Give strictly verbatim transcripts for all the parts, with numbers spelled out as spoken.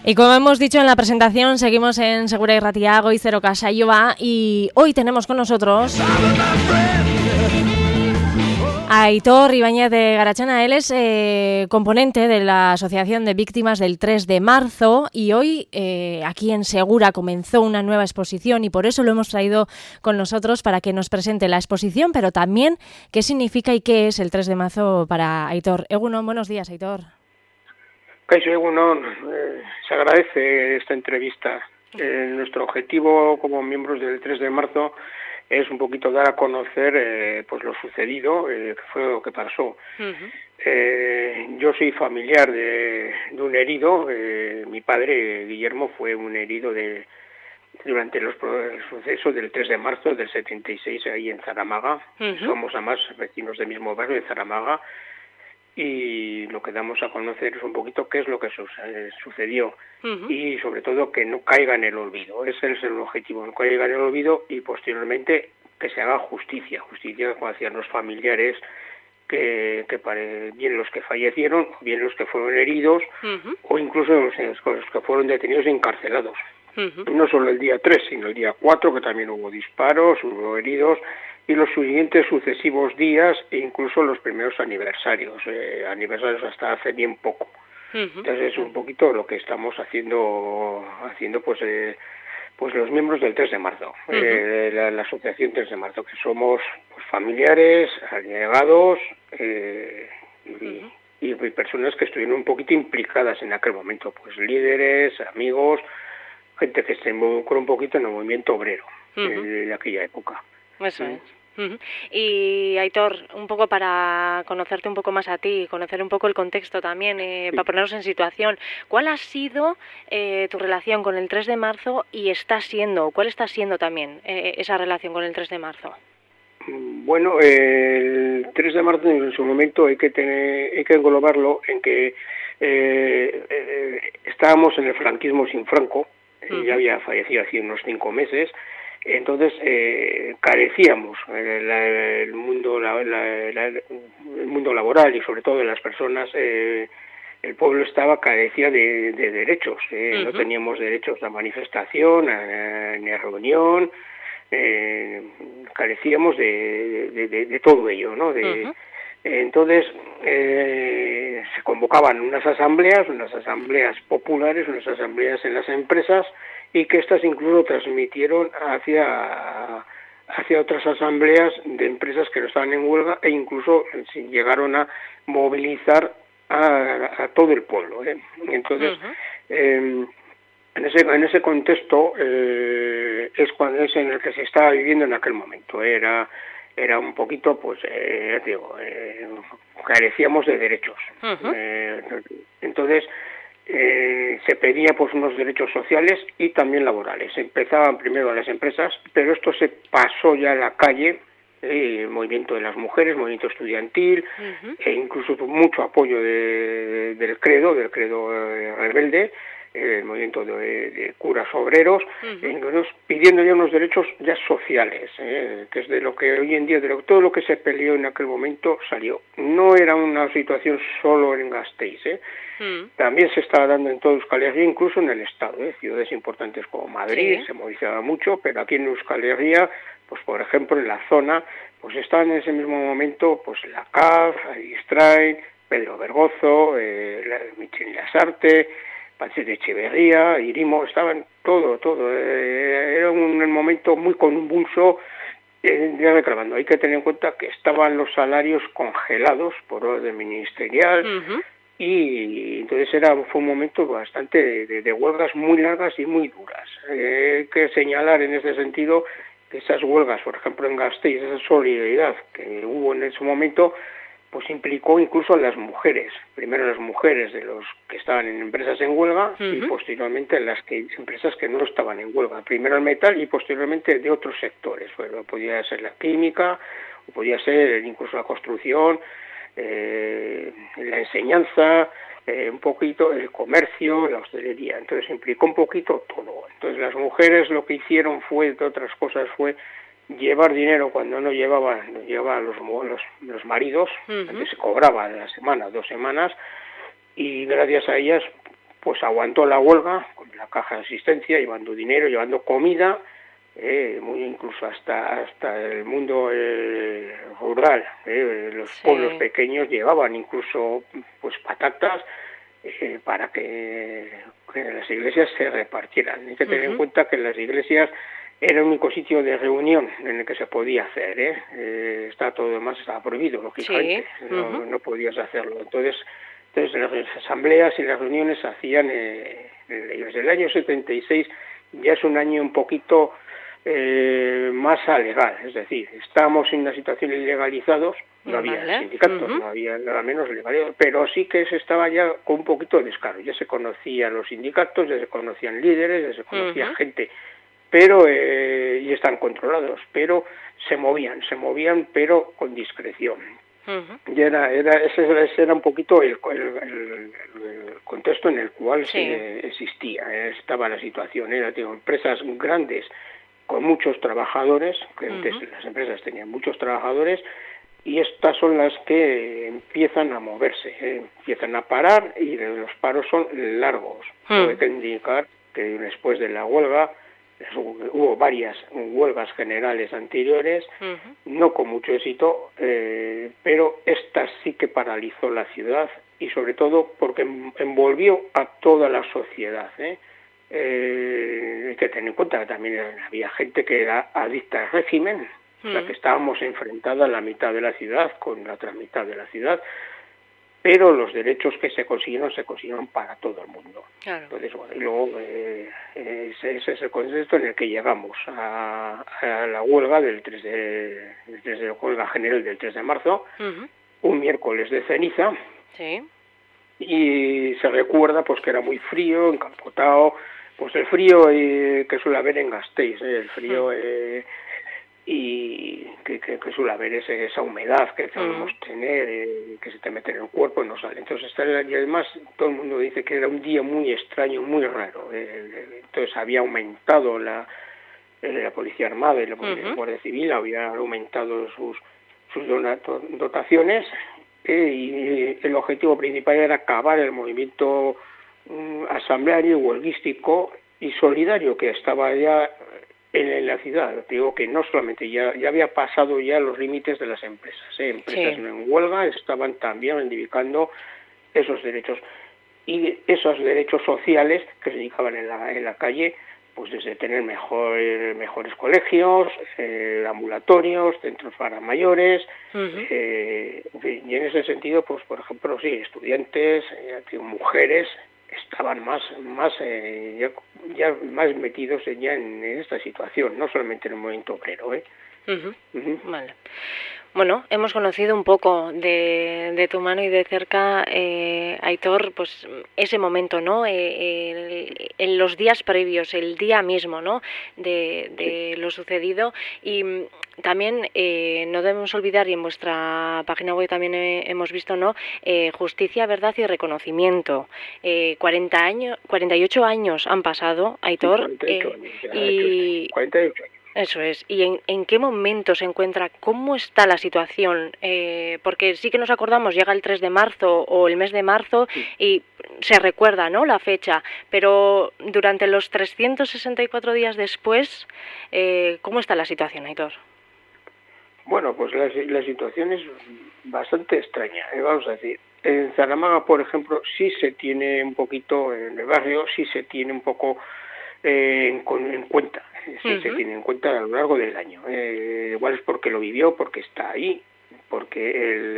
Y como hemos dicho en la presentación, seguimos en Segura Irratia, Goizero Saioa, y hoy tenemos con nosotros a Aitor Ibáñez de Garachana. Él es eh, componente de la Asociación de Víctimas del tres de marzo y hoy eh, aquí en Segura comenzó una nueva exposición y por eso lo hemos traído con nosotros para que nos presente la exposición, pero también qué significa y qué es el tres de marzo para Aitor. Egunon, buenos días, Aitor. Kaixo, egunon, eh, se agradece esta entrevista. Eh, nuestro objetivo como miembros del tres de marzo es un poquito dar a conocer eh, pues lo sucedido, eh, que fue lo que pasó. Uh-huh. Eh, yo soy familiar de, de un herido, eh, mi padre Guillermo fue un herido de durante los el suceso del tres de marzo del setenta y seis ahí en Zaramaga. Uh-huh. Somos además vecinos del mismo barrio de Zaramaga. Y lo que damos a conocer es un poquito qué es lo que sucedió uh-huh. y sobre todo que no caiga en el olvido. Ese es el objetivo, no caiga en el olvido y posteriormente que se haga justicia, justicia hacia los familiares, que, que pare, bien los que fallecieron, bien los que fueron heridos uh-huh. o incluso los, los que fueron detenidos y encarcelados. Uh-huh. No solo el día tres, sino el día cuatro, que también hubo disparos, hubo heridos, y los siguientes sucesivos días e incluso los primeros aniversarios, eh, aniversarios hasta hace bien poco. Uh-huh. Entonces es un poquito lo que estamos haciendo, haciendo pues eh, pues los miembros del tres de marzo, uh-huh. eh, la, la asociación tres de marzo, que somos pues, familiares, allegados eh, y, uh-huh. y, y personas que estuvieron un poquito implicadas en aquel momento, pues líderes, amigos, gente que se involucró un poquito en el movimiento obrero uh-huh. eh, de aquella época. Eso es. Uh-huh. Y Aitor, un poco para conocerte un poco más a ti, conocer un poco el contexto también, eh, sí. para ponernos en situación, ¿cuál ha sido eh, tu relación con el tres de marzo y está siendo, cuál está siendo también eh, esa relación con el tres de marzo? Bueno, el tres de marzo en su momento hay que tener, hay que englobarlo en que eh, eh, estábamos en el franquismo sin Franco, uh-huh. ya había fallecido hace unos cinco meses. Entonces eh, carecíamos eh, la, el mundo la, la, la, el mundo laboral y sobre todo de las personas, eh, el pueblo estaba carecía de, de derechos, eh, uh-huh. no teníamos derechos a manifestación, a, a, ni a reunión, eh, carecíamos de, de, de, de todo ello, ¿no? De, uh-huh. Entonces eh, se convocaban unas asambleas, unas asambleas populares, unas asambleas en las empresas, y que estas incluso transmitieron hacia hacia otras asambleas de empresas que no estaban en huelga e incluso llegaron a movilizar a, a todo el pueblo, ¿eh? Entonces uh-huh. eh, en ese en ese contexto eh, es cuando es en el que se estaba viviendo en aquel momento. Era era un poquito, pues, eh, digo, eh, carecíamos de derechos. Uh-huh. Eh, entonces Eh, se pedía pues unos derechos sociales y también laborales. Empezaban primero las empresas, pero esto se pasó ya a la calle, eh, el movimiento de las mujeres, movimiento estudiantil, uh-huh. e incluso mucho apoyo de, de, del credo, del credo eh, rebelde, eh, el movimiento de, de curas obreros, uh-huh. eh, pidiendo ya unos derechos ya sociales, eh, que es de lo que hoy en día, de lo, todo lo que se peleó en aquel momento salió. No era una situación solo en Gasteiz, eh. También se estaba dando en toda Euskal Herria, incluso en el Estado, ¿eh? Ciudades importantes como Madrid, sí. se movilizaba mucho, pero aquí en Euskal Herria, pues por ejemplo en la zona, pues estaban en ese mismo momento pues la C A F, Aristrain, Pedro Bergozo, eh, la, Michel Lasarte, Pache de Echeverría, Irimo, estaban todo, todo, eh, era un, un momento muy convulso. Eh, reclamando. Hay que tener en cuenta que estaban los salarios congelados por orden ministerial, uh-huh. y entonces era fue un momento bastante de, de, de huelgas muy largas y muy duras. Eh, hay que señalar en ese sentido que esas huelgas, por ejemplo en Gasteiz, esa solidaridad que hubo en ese momento, pues implicó incluso a las mujeres, primero las mujeres de los que estaban en empresas en huelga uh-huh. y posteriormente las que empresas que no estaban en huelga, primero el metal y posteriormente de otros sectores, bueno, podía ser la química, o podía ser incluso la construcción, eh, la enseñanza, eh, un poquito el comercio, la hostelería. Entonces implicó un poquito todo. Entonces las mujeres lo que hicieron fue, entre otras cosas, fue llevar dinero cuando no llevaban, no llevaban los, los, los maridos, uh-huh. antes se cobraba de la semana, dos semanas, y gracias a ellas pues aguantó la huelga con la caja de asistencia, llevando dinero, llevando comida, eh, muy incluso hasta hasta el mundo eh, rural, eh, los sí. pueblos pequeños llevaban incluso pues patatas eh, para que, que las iglesias se repartieran. Hay que tener uh-huh. en cuenta que las iglesias era el único sitio de reunión en el que se podía hacer, ¿eh? Eh, está todo demás estaba prohibido, lógicamente, sí. uh-huh. no, no podías hacerlo. Entonces, entonces las asambleas y las reuniones se hacían eh, desde el año setenta y seis, ya es un año un poquito eh, más alegal, es decir, estábamos en una situación ilegalizados, no había vale. sindicatos, uh-huh. no había nada menos legalizados, pero sí que se estaba ya con un poquito de descaro, ya se conocían los sindicatos, ya se conocían líderes, ya se conocía uh-huh. gente, pero eh, y están controlados, pero se movían, se movían, pero con discreción. Uh-huh. Y era, era, ese, ese era un poquito el, el, el, el contexto en el cual sí. se existía, estaba la situación, era digo, empresas grandes con muchos trabajadores, que uh-huh. antes las empresas tenían muchos trabajadores, y estas son las que empiezan a moverse, eh, empiezan a parar, y los paros son largos. Uh-huh. Hay que indicar que después de la huelga hubo varias huelgas generales anteriores, uh-huh. no con mucho éxito, eh, pero esta sí que paralizó la ciudad y sobre todo porque envolvió a toda la sociedad. ¿eh? Eh, hay que tener en cuenta que también había gente que era adicta al régimen, uh-huh. o sea que estábamos enfrentados a la mitad de la ciudad con la otra mitad de la ciudad, pero los derechos que se consiguieron se consiguieron para todo el mundo. Claro. Entonces, bueno, y luego eh, ese, ese es el contexto en el que llegamos a, a la huelga del tres de, desde la huelga general del tres de marzo, uh-huh. un miércoles de ceniza, sí. y se recuerda pues que era muy frío, encapotado, pues el frío eh, que suele haber en Gasteiz, eh, el frío uh-huh. eh, y que, que, que suele haber ese, esa humedad que podemos uh-huh. tener, eh, que se te mete en el cuerpo y no sale. Entonces, y además todo el mundo dice que era un día muy extraño, muy raro. Eh, entonces había aumentado la, la Policía Armada y la uh-huh. Guardia Civil, había aumentado sus, sus donato, dotaciones eh, y el objetivo principal era acabar el movimiento um, asambleario, huelguístico y solidario que estaba ya en la ciudad. Digo que no solamente ya, ya había pasado ya los límites de las empresas, ¿eh? empresas sí. en huelga estaban también reivindicando esos derechos y esos derechos sociales que se indicaban en la, en la calle, pues desde tener mejor, mejores colegios, eh, ambulatorios, centros para mayores, uh-huh. eh, en fin, y en ese sentido, pues por ejemplo, sí, estudiantes, eh, mujeres, estaban más más eh, ya, ya más metidos ya en, en esta situación, no solamente en el movimiento obrero, ¿eh? Uh-huh. Uh-huh. Vale. Bueno, hemos conocido un poco de, de tu mano y de cerca, eh, Aitor, pues ese momento, ¿no? Eh, el, en los días previos, el día mismo, ¿no? De, de sí. lo sucedido y también eh, no debemos olvidar, y en vuestra página web también he, hemos visto, ¿no? Eh, justicia, verdad y reconocimiento. Eh, cuarenta años, cuarenta y ocho años han pasado, Aitor. cuarenta y ocho años, ya, y cuarenta y ocho años. Eso es. ¿Y en, en qué momento se encuentra? ¿Cómo está la situación? Eh, porque sí que nos acordamos, llega el tres de marzo o el mes de marzo sí. y se recuerda, ¿no?, la fecha, pero durante los trescientos sesenta y cuatro días después, eh, ¿cómo está la situación, Aitor? Bueno, pues la, la situación es bastante extraña, ¿eh? Vamos a decir. En Zaramaga, por ejemplo, sí se tiene un poquito, en el barrio, sí se tiene un poco eh, en, en cuenta. Sí, uh-huh. se tiene en cuenta a lo largo del año. Eh, igual es porque lo vivió, porque está ahí, porque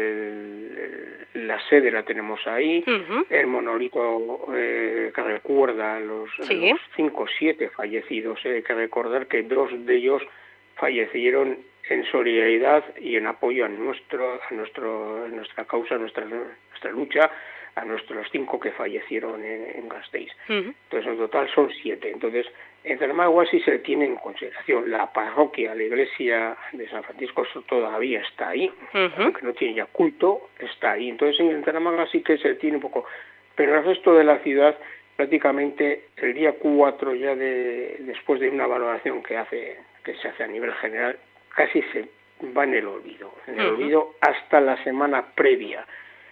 el, el, la sede la tenemos ahí, uh-huh. el monolito eh, que recuerda a los, ¿sí? a los cinco o siete fallecidos. Eh, hay que recordar que dos de ellos fallecieron en solidaridad y en apoyo a nuestro, a nuestro, a nuestra causa, a nuestra, nuestra lucha, a nuestros cinco que fallecieron en, en Gasteiz. Uh-huh. Entonces, en total son siete. Entonces, en Zaramaga sí se tiene en consideración. La parroquia, la iglesia de San Francisco todavía está ahí, uh-huh. aunque no tiene ya culto, está ahí. Entonces, en Zaramaga sí que se tiene un poco. Pero el resto de la ciudad, prácticamente el día cuatro, ya de después de una valoración que hace que se hace a nivel general, casi se va en el olvido. En el uh-huh. olvido hasta la semana previa.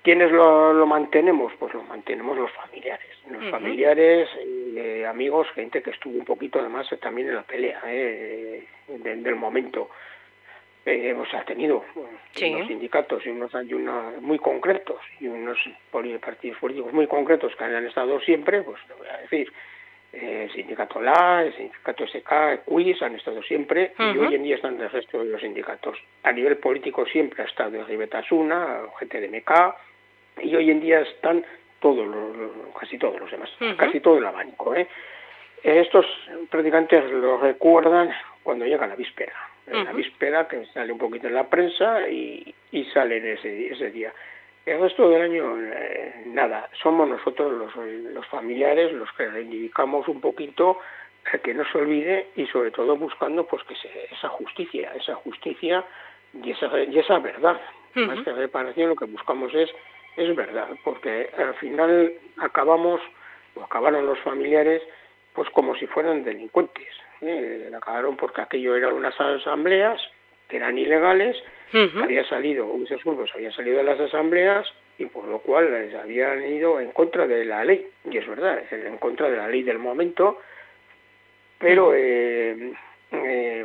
¿quiénes lo, lo mantenemos? Pues lo mantenemos los familiares, los uh-huh. familiares, eh, amigos, gente que estuvo un poquito además también en la pelea eh, de, del momento. Eh, hemos tenido sí. unos sindicatos y unos y unos muy concretos y unos partidos políticos muy concretos que han estado siempre, pues lo voy a decir, eh, el sindicato L A, el sindicato S K, el Q I S han estado siempre uh-huh. y hoy en día están el resto de los sindicatos. A nivel político siempre ha estado el Ribetasuna, gente de M K, y hoy en día están todos los, casi todos los demás, uh-huh. casi todo el abanico. ¿eh? Estos prácticamente lo recuerdan cuando llega la víspera. En la víspera, que sale un poquito en la prensa y, y sale en ese, ese día. El resto del año, eh, nada, somos nosotros los, los familiares los que reivindicamos un poquito eh, que no se olvide y sobre todo buscando pues que se, esa justicia, esa justicia y esa, y esa verdad. Uh-huh. Más que reparación, lo que buscamos es, es verdad, porque al final acabamos, o acabaron los familiares, pues como si fueran delincuentes. Eh, acabaron porque aquello eran unas asambleas que eran ilegales, uh-huh. había salido, muchos grupos habían salido de las asambleas y por lo cual les habían ido en contra de la ley, y es verdad, es en contra de la ley del momento, pero uh-huh. eh, eh,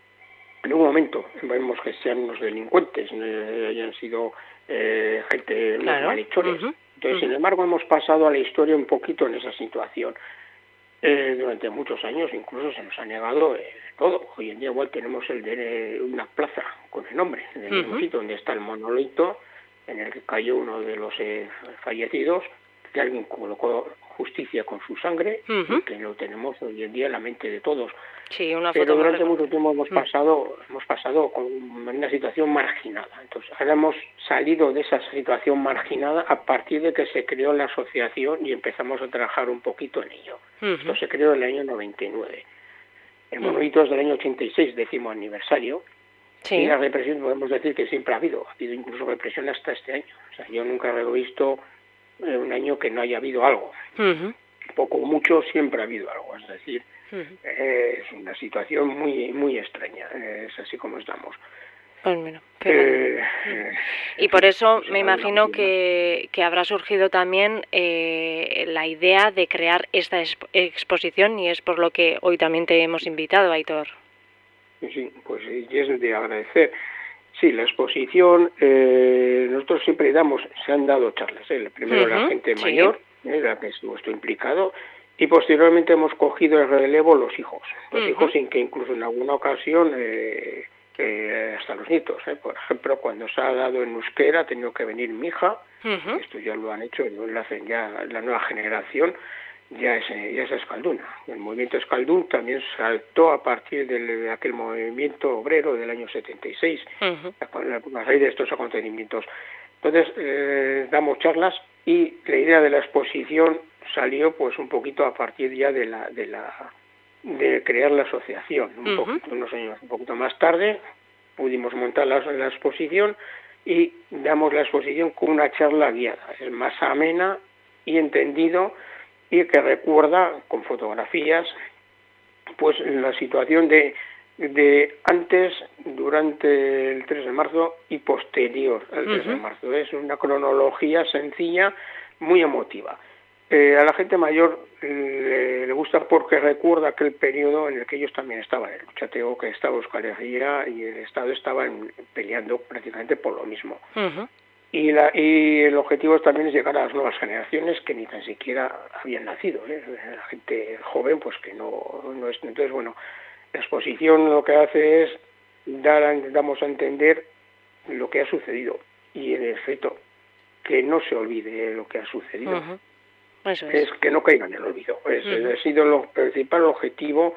en un momento vemos que sean unos delincuentes, eh, hayan sido eh, gente, unos claro. malhechores. Uh-huh. Entonces, uh-huh. sin embargo, hemos pasado a la historia un poquito en esa situación. Eh, durante muchos años incluso se nos ha negado eh, todo. Hoy en día igual tenemos el de una plaza con el nombre, en el uh-huh. mismo sitio donde está el monolito en el que cayó uno de los eh, fallecidos, que alguien colocó justicia con su sangre, uh-huh. y que lo tenemos hoy en día en la mente de todos. Sí, una Pero foto durante mucho tiempo hemos pasado, uh-huh. hemos pasado con una situación marginada. Entonces, ahora hemos salido de esa situación marginada a partir de que se creó la asociación y empezamos a trabajar un poquito en ello. Uh-huh. Esto se creó en el año noventa y nueve. El monolito uh-huh. es del año ochenta y seis, décimo aniversario. Sí. Y la represión podemos decir que siempre ha habido, ha habido incluso represión hasta este año. O sea, yo nunca he visto eh, un año que no haya habido algo. Uh-huh. Poco o mucho siempre ha habido algo, es decir, uh-huh. eh, es una situación muy muy extraña, eh, es así como estamos. Pues bueno, pero... eh, eh, y por eso pues me imagino que, que habrá surgido también eh, la idea de crear esta exp- exposición y es por lo que hoy también te hemos invitado, Aitor. Sí, pues y es de agradecer. Sí, la exposición, eh, nosotros siempre damos, se han dado charlas, ¿eh? Primero uh-huh, la gente sí. mayor, ¿eh? la que estuvo esto implicado, y posteriormente hemos cogido el relevo los hijos, los uh-huh. hijos sin que incluso en alguna ocasión, eh, eh, hasta los nietos, ¿eh? Por ejemplo, cuando se ha dado en euskera ha tenido que venir mi hija, uh-huh. esto ya lo han hecho, lo hacen ya la nueva generación, ya es, ya es Euskalduna. El movimiento Euskaldun también saltó a partir de, de aquel movimiento obrero del año setenta y seis, uh-huh. a, a raíz de estos acontecimientos. Entonces, eh, damos charlas y la idea de la exposición salió pues un poquito a partir ya de la de la de crear la asociación. Un uh-huh. poquito, unos años un poquito más tarde pudimos montar la, la exposición y damos la exposición con una charla guiada. Es más amena y entendido y que recuerda con fotografías pues la situación de, de antes, durante el tres de marzo y posterior al tres de marzo. Es una cronología sencilla, muy emotiva. Eh, a la gente mayor eh, le gusta porque recuerda aquel periodo en el que ellos también estaban en el luchateo, que estaba Euskal Herria y el Estado estaban peleando prácticamente por lo mismo. Uh-huh. Y, la, y el objetivo también es llegar a las nuevas generaciones que ni tan siquiera habían nacido, ¿eh? La gente joven pues que no, no es... Entonces, bueno, la exposición lo que hace es dar, damos a entender lo que ha sucedido y en efecto que no se olvide lo que ha sucedido. Uh-huh. Eso es. Es que no caiga en el olvido. Es, uh-huh. Ha sido el principal objetivo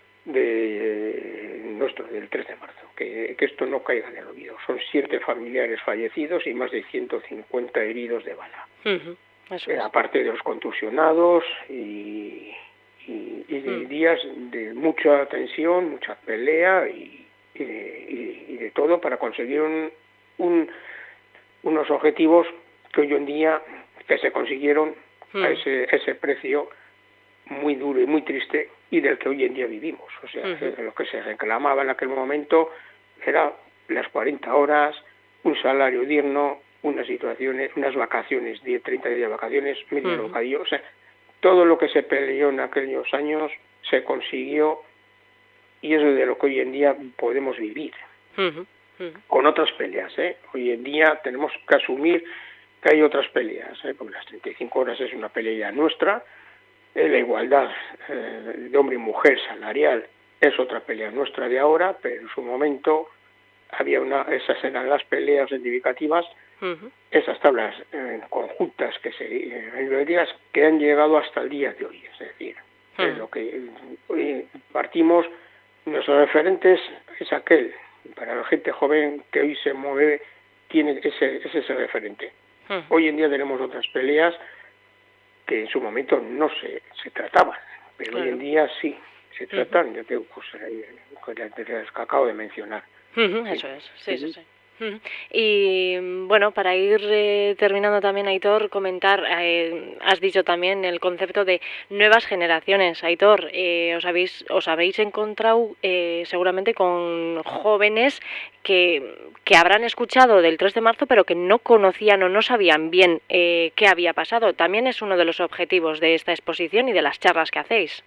de nuestro del tres de marzo, que, que esto no caiga en el olvido. Son siete familiares fallecidos y más de ciento cincuenta heridos de bala. Uh-huh. Eso eh, es. Aparte de los contusionados y, y, y de uh-huh. días de mucha tensión, mucha pelea y, y, de, y, y de todo para conseguir un, un, unos objetivos que hoy en día que se consiguieron uh-huh. a ese, ese precio muy duro y muy triste y del que hoy en día vivimos. O sea, uh-huh. lo que se reclamaba en aquel momento era las cuarenta horas, un salario digno unas situaciones, unas vacaciones, diez, treinta días de vacaciones, medio Uh-huh. bocadillo, o sea, todo lo que se peleó en aquellos años se consiguió y es de lo que hoy en día podemos vivir. Uh-huh. Uh-huh. Con otras peleas, ¿eh? Hoy en día tenemos que asumir que hay otras peleas, ¿eh? Porque las treinta y cinco horas es una pelea nuestra, eh, la igualdad eh, de hombre y mujer salarial es otra pelea nuestra de ahora, pero en su momento había una, esas eran las peleas reivindicativas, uh-huh. esas tablas eh, conjuntas que se eh, que han llegado hasta el día de hoy, es decir, uh-huh. es lo que hoy partimos, nuestros referentes es aquel. Para la gente joven que hoy se mueve, tiene ese, ese, ese referente. Uh-huh. Hoy en día tenemos otras peleas que en su momento no se, se trataban, pero claro. hoy en día sí se tratan, uh-huh. yo te, pues, eh, te, te acabo de mencionar. Uh-huh, eso sí. es, sí, uh-huh. sí, sí. Uh-huh. Y bueno, para ir eh, terminando también, Aitor, comentar, eh, has dicho también el concepto de nuevas generaciones. Aitor, eh, os habéis os habéis encontrado eh, seguramente con jóvenes que, que habrán escuchado del tres de marzo, pero que no conocían o no sabían bien eh, qué había pasado. También es uno de los objetivos de esta exposición y de las charlas que hacéis.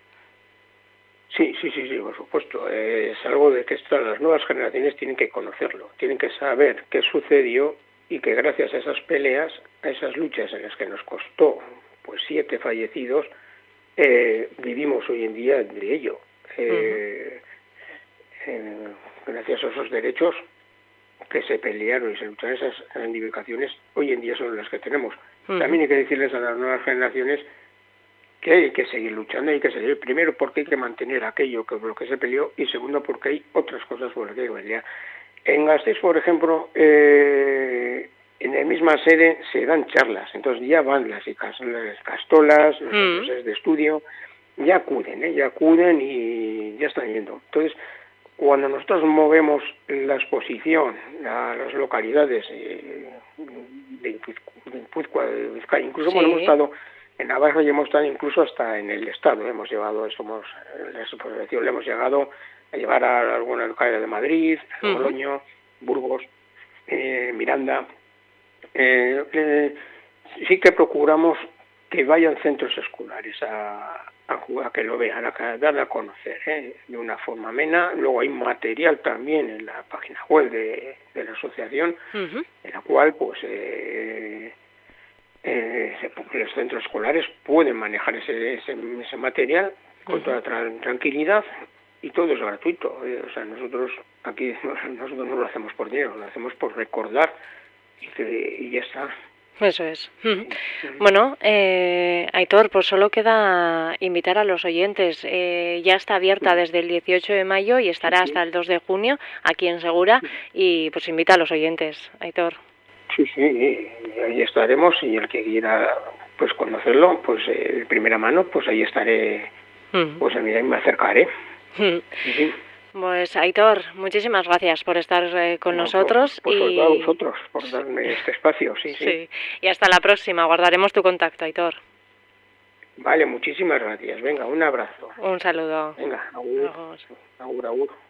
Sí, sí, sí, sí, por supuesto. Eh, es algo de que estas, las nuevas generaciones tienen que conocerlo, tienen que saber qué sucedió y que gracias a esas peleas, a esas luchas en las que nos costó pues siete fallecidos, eh, vivimos hoy en día de ello. Eh, uh-huh. eh, gracias a esos derechos que se pelearon y se lucharon, esas reivindicaciones hoy en día son las que tenemos. Uh-huh. También hay que decirles a las nuevas generaciones que hay que seguir luchando, hay que seguir, primero porque hay que mantener aquello que por lo que se peleó y segundo porque hay otras cosas por las que hay que pelear. En Gasteiz, por ejemplo, eh, en la misma sede se dan charlas, entonces ya van las, las castolas, los mm. de estudio, ya acuden, ¿eh? ya acuden y ya están yendo. Entonces, cuando nosotros movemos la exposición a las localidades eh, de Guipúzcoa, de Vizcaya, incluso sí. bueno, hemos estado en Navarra y hemos estado incluso hasta en el Estado, hemos llevado, somos, la exposición le hemos llegado a llevar a algunas localidades de Madrid, uh-huh. Logroño, Burgos, eh, Miranda. Eh, eh, sí que procuramos que vayan centros escolares a, a, a que lo vean, a, a darle a conocer ¿eh? de una forma amena. Luego hay material también en la página web de, de la asociación, uh-huh. en la cual pues eh, eh, los centros escolares pueden manejar ese, ese, ese material con uh-huh. toda tra- tranquilidad y todo es gratuito. Eh, o sea, nosotros aquí nosotros no lo hacemos por dinero, lo hacemos por recordar y, que, y ya está. Eso es. Uh-huh. Bueno, eh, Aitor, pues solo queda invitar a los oyentes. Eh, ya está abierta desde el dieciocho de mayo y estará hasta el dos de junio aquí en Segura. Y pues invita a los oyentes, Aitor. Sí, sí, y ahí estaremos y el que quiera pues conocerlo, pues eh, de primera mano, pues ahí estaré, uh-huh. pues a mí me acercaré. Uh-huh. Sí, sí. Pues Aitor, muchísimas gracias por estar eh, con no, nosotros. Por, por y a vosotros, por darme este espacio, sí, sí, sí. Y hasta la próxima, guardaremos tu contacto, Aitor. Vale, muchísimas gracias. Venga, un abrazo. Un saludo. Venga, agur, agur, agur.